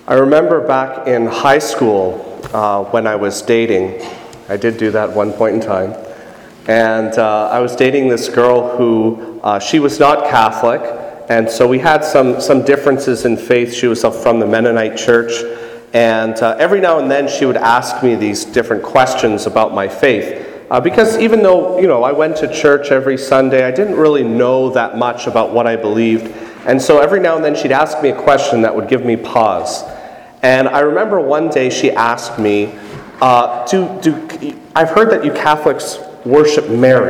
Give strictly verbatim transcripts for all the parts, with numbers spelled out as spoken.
I remember back in high school uh, when I was dating. I did do that one point in time. And uh, I was dating this girl who, uh, she was not Catholic, and so we had some, some differences in faith. She was from the Mennonite church, and uh, every now and then she would ask me these different questions about my faith. Uh, because even though, you know, I went to church every Sunday, I didn't really know that much about what I believed. And so every now and then she'd ask me a question that would give me pause. And I remember one day she asked me, uh, do, do, I've heard that you Catholics worship Mary.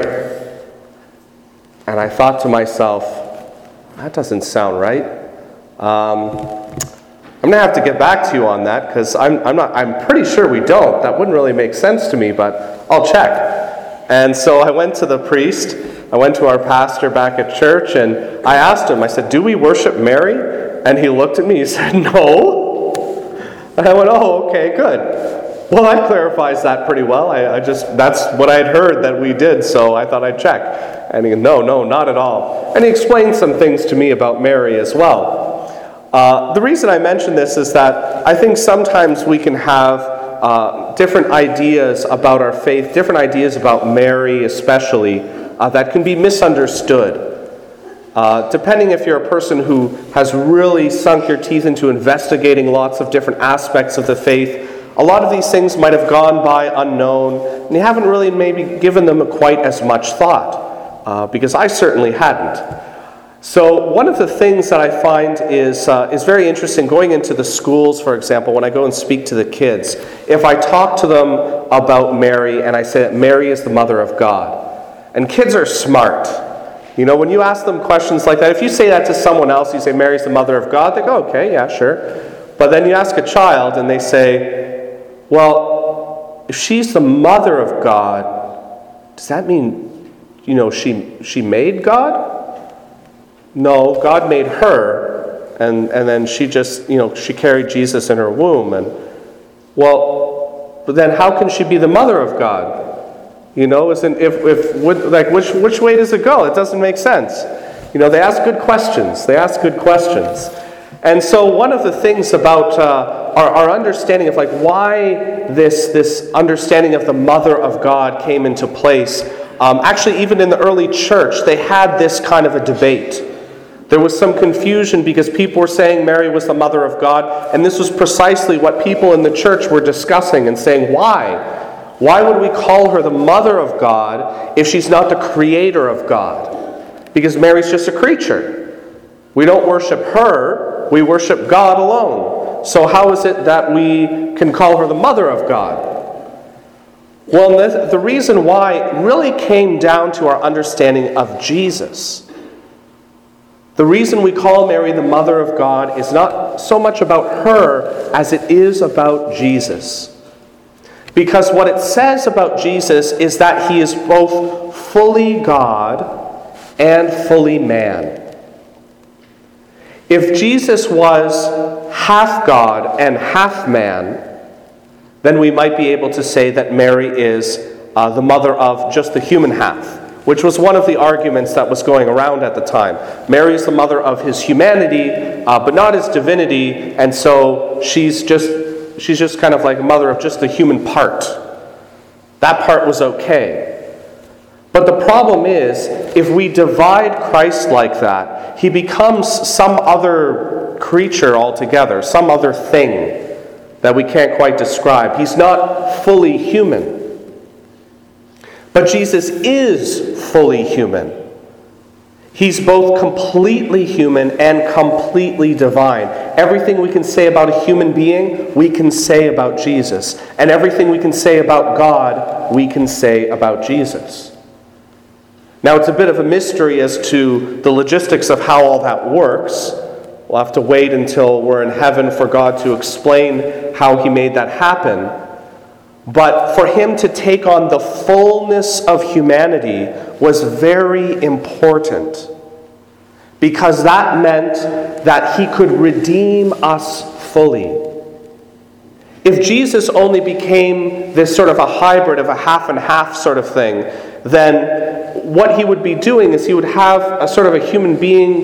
And I thought to myself, that doesn't sound right. Um, I'm going to have to get back to you on that, because I'm, I'm not. I'm pretty sure we don't. That wouldn't really make sense to me, but I'll check. And so I went to the priest. I went to our pastor back at church, and I asked him, I said, do we worship Mary? And he looked at me, he said, no. And I went, oh, okay, good. Well, that clarifies that pretty well. I, I just, that's what I'd heard that we did, so I thought I'd check. And he said, no, no, not at all. And he explained some things to me about Mary as well. Uh, the reason I mention this is that I think sometimes we can have uh, different ideas about our faith, different ideas about Mary especially, uh, that can be misunderstood. Uh, depending if you're a person who has really sunk your teeth into investigating lots of different aspects of the faith, a lot of these things might have gone by unknown, and you haven't really maybe given them quite as much thought, uh, because I certainly hadn't. So one of the things that I find is uh, is very interesting, going into the schools, for example, when I go and speak to the kids, if I talk to them about Mary and I say that Mary is the mother of God, and kids are smart. You know, when you ask them questions like that, if you say that to someone else, you say Mary's the mother of God, they go, okay, yeah, sure. But then you ask a child and they say, well, if she's the mother of God, does that mean, you know, she she made God? No, God made her, and, and then she just, you know, she carried Jesus in her womb. And, well, but then how can she be the mother of God? You know, isn't, if, if, like, which, which way does it go? It doesn't make sense. You know, they ask good questions. They ask good questions. And so one of the things about uh, our, our understanding of, like, why this, this understanding of the mother of God came into place, um, actually, even in the early church, they had this kind of a debate. There was some confusion because people were saying Mary was the mother of God, and this was precisely what people in the church were discussing and saying, why? Why would we call her the mother of God if she's not the creator of God? Because Mary's just a creature. We don't worship her, we worship God alone. So how is it that we can call her the mother of God? Well, the reason why really came down to our understanding of Jesus. The reason we call Mary the Mother of God is not so much about her as it is about Jesus. Because what it says about Jesus is that he is both fully God and fully man. If Jesus was half God and half man, then we might be able to say that Mary is uh, the mother of just the human half, which was one of the arguments that was going around at the time. Mary is the mother of his humanity, uh, but not his divinity, and so she's just she's just kind of like a mother of just the human part. That part was okay. But the problem is, if we divide Christ like that, he becomes some other creature altogether, some other thing that we can't quite describe. He's not fully human. But Jesus is fully human. He's both completely human and completely divine. Everything we can say about a human being, we can say about Jesus. And everything we can say about God, we can say about Jesus. Now, it's a bit of a mystery as to the logistics of how all that works. We'll have to wait until we're in heaven for God to explain how he made that happen. But for him to take on the fullness of humanity was very important, because that meant that he could redeem us fully. If Jesus only became this sort of a hybrid of a half and half sort of thing, then what he would be doing is he would have a sort of a human being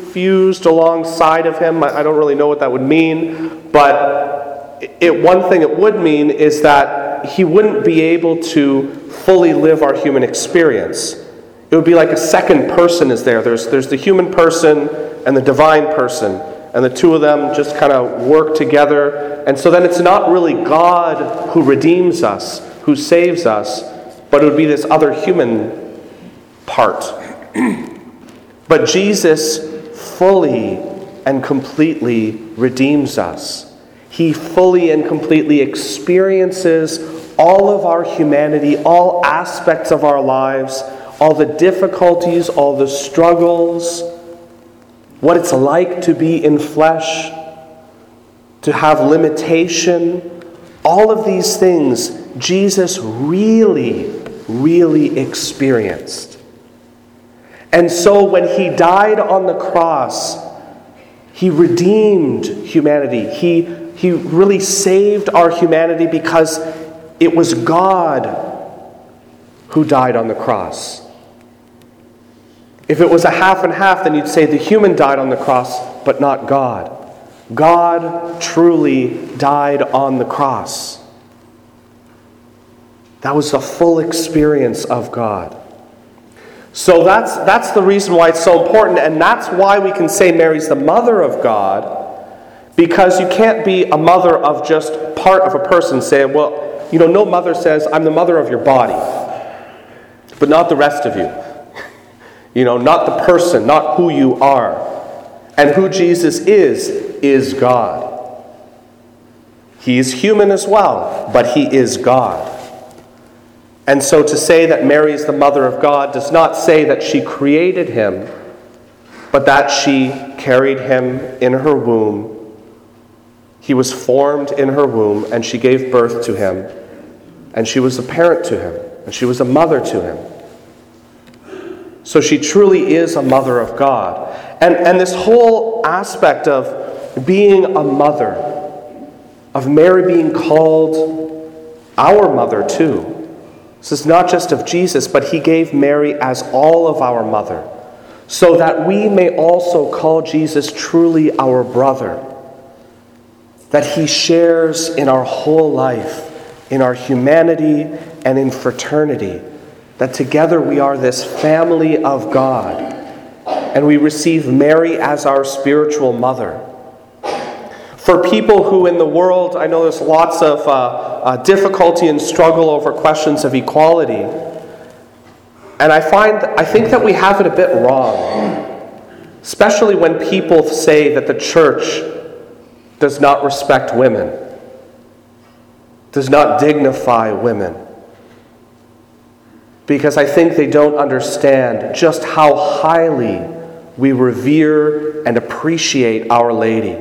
fused alongside of him. I don't really know what that would mean, but it, one thing it would mean is that he wouldn't be able to fully live our human experience. It would be like a second person is there. There's, there's the human person and the divine person, and the two of them just kind of work together. And so then it's not really God who redeems us, who saves us, but it would be this other human part. But Jesus fully and completely redeems us. He fully and completely experiences all of our humanity, all aspects of our lives, all the difficulties, all the struggles, what it's like to be in flesh, to have limitation. All of these things Jesus really, really experienced. And so when he died on the cross, he redeemed humanity. He, he really saved our humanity because it was God who died on the cross. If it was a half and half, then you'd say the human died on the cross, but not God. God truly died on the cross. That was the full experience of God. So that's, that's the reason why it's so important, and that's why we can say Mary's the mother of God, because you can't be a mother of just part of a person saying, well, you know, no mother says, I'm the mother of your body, but not the rest of you. You know, not the person, not who you are. And who Jesus is, is God. He is human as well, but he is God. And so to say that Mary is the mother of God does not say that she created him, but that she carried him in her womb. He was formed in her womb, and she gave birth to him. And she was a parent to him, and she was a mother to him. So she truly is a mother of God. And, and this whole aspect of being a mother, of Mary being called our mother too. This is not just of Jesus, but he gave Mary as all of our mother, so that we may also call Jesus truly our brother, that he shares in our whole life, in our humanity and in fraternity, that together we are this family of God, and we receive Mary as our spiritual mother. For people who in the world, I know there's lots of uh, uh, difficulty and struggle over questions of equality, and I find, I think that we have it a bit wrong, especially when people say that the church does not respect women, does not dignify women. Because I think they don't understand just how highly we revere and appreciate Our Lady.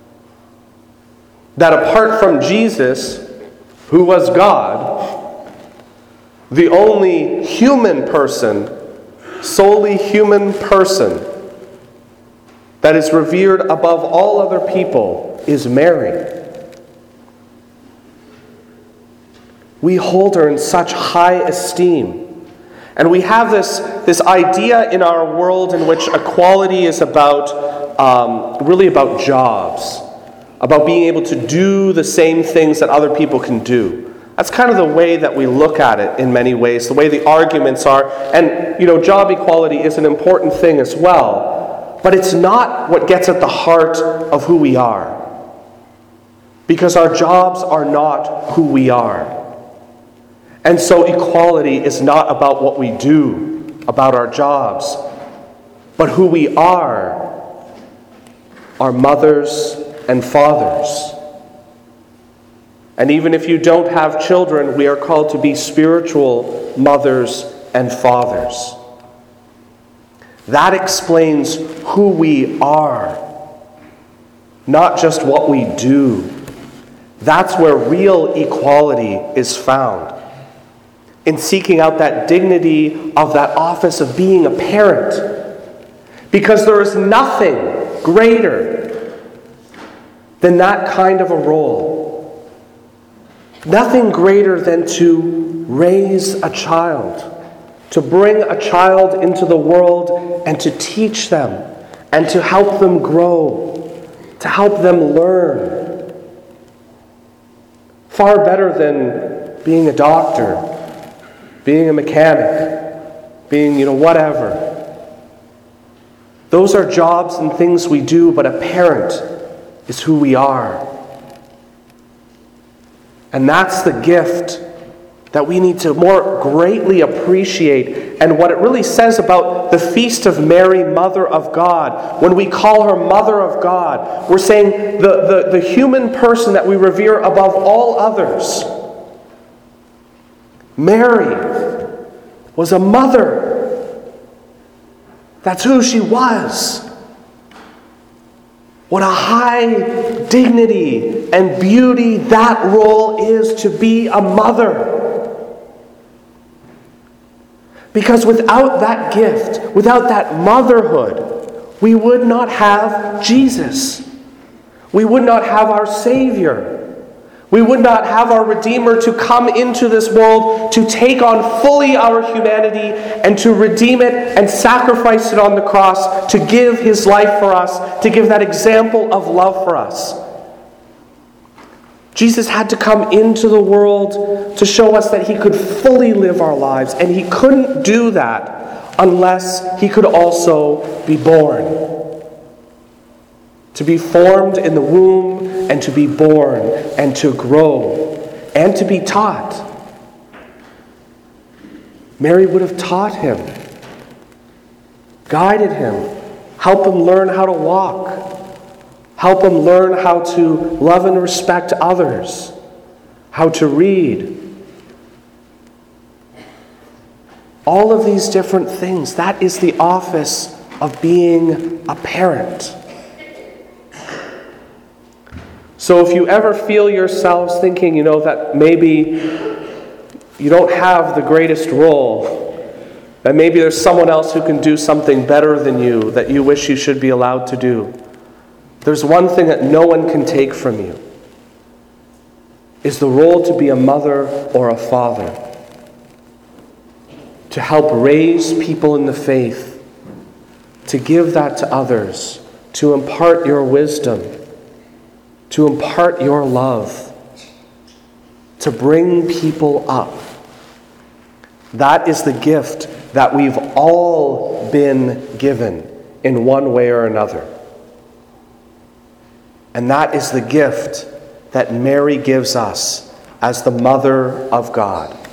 That apart from Jesus, who was God, the only human person, solely human person, that is revered above all other people is Mary. We hold her in such high esteem. And we have this, this idea in our world in which equality is about, um, really about jobs, about being able to do the same things that other people can do. That's kind of the way that we look at it in many ways, the way the arguments are. And, you know, job equality is an important thing as well, but it's not what gets at the heart of who we are. Because our jobs are not who we are. And so equality is not about what we do, about our jobs, but who we are, our mothers and fathers. And even if you don't have children, we are called to be spiritual mothers and fathers. That explains who we are, not just what we do. That's where real equality is found. In seeking out that dignity of that office of being a parent. Because there is nothing greater than that kind of a role. Nothing greater than to raise a child, to bring a child into the world and to teach them and to help them grow, to help them learn. Far better than being a doctor, being a mechanic, being, you know, whatever. Those are jobs and things we do, but a parent is who we are. And that's the gift that we need to more greatly appreciate, and what it really says about the Feast of Mary, Mother of God. When we call her Mother of God, we're saying the, the, the human person that we revere above all others. Mary was a mother. That's who she was. What a high dignity and beauty that role is, to be a mother. Because without that gift, without that motherhood, we would not have Jesus. We would not have our Savior. We would not have our Redeemer to come into this world to take on fully our humanity and to redeem it and sacrifice it on the cross, to give His life for us, to give that example of love for us. Jesus had to come into the world to show us that He could fully live our lives, and He couldn't do that unless He could also be born. To be formed in the womb, and to be born, and to grow, and to be taught. Mary would have taught Him, guided Him, helped Him learn how to walk, help Him learn how to love and respect others, how to read. All of these different things, that is the office of being a parent. So if you ever feel yourselves thinking, you know, that maybe you don't have the greatest role, that maybe there's someone else who can do something better than you that you wish you should be allowed to do, there's one thing that no one can take from you, is the role to be a mother or a father, to help raise people in the faith, to give that to others, to impart your wisdom, to impart your love, to bring people up. That is the gift that we've all been given in one way or another. And that is the gift that Mary gives us as the Mother of God.